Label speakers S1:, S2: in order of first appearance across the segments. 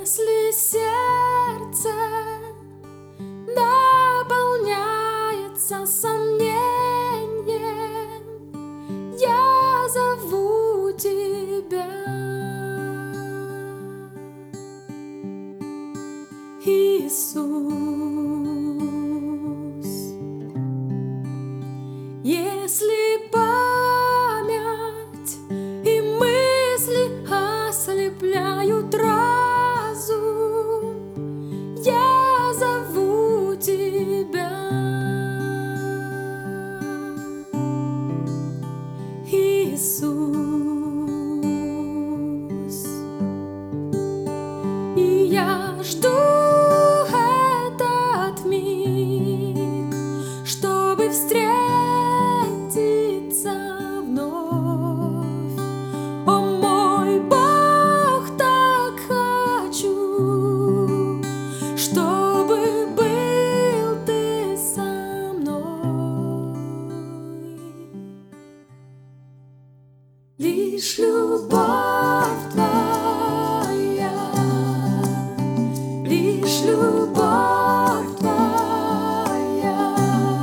S1: Если сердце наполняется сомнением, я зову тебя, Иисус. Если память и мысли ослепляют разум, я зову тебя, Иисус. И я жду этот миг, чтобы встретиться вновь. О мой Бог, так хочу, чтобы был ты со мной. Лишь любовь твоя, лишь любовь твоя,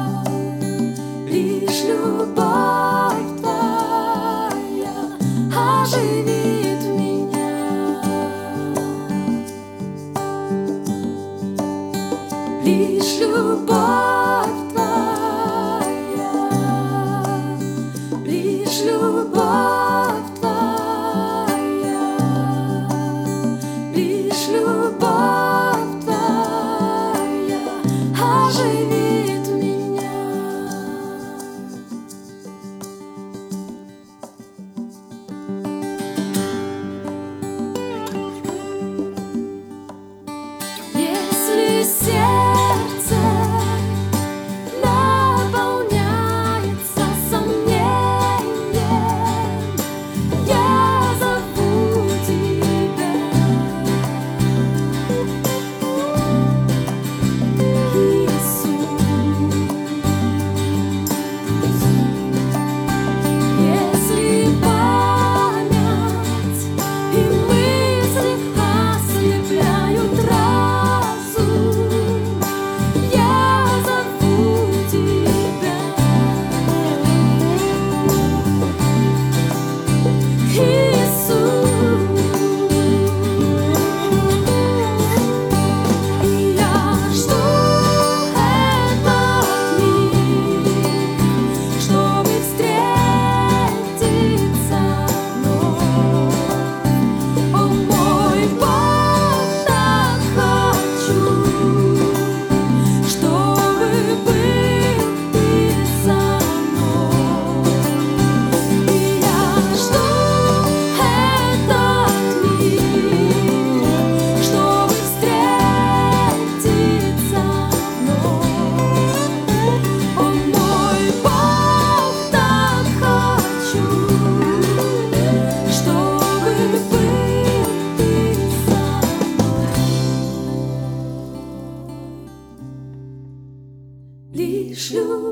S1: лишь любовь твоя оживит меня. Лишь любовь твоя, лишь любовь твоя, лишь любовь твоя оживит меня. Если сердце наполняется сомнением, я зову тебя, Иисус. Если память и мысли ослепляют разум, я зову тебя, Иисус. И я жду этот миг, чтобы встретиться вновь. О мой Бог, так хочу, чтобы был ты со мной. И я жду этот миг, чтобы встретиться вновь. О мой Бог, так хочу, чтобы был ты со мной. Лишь любовь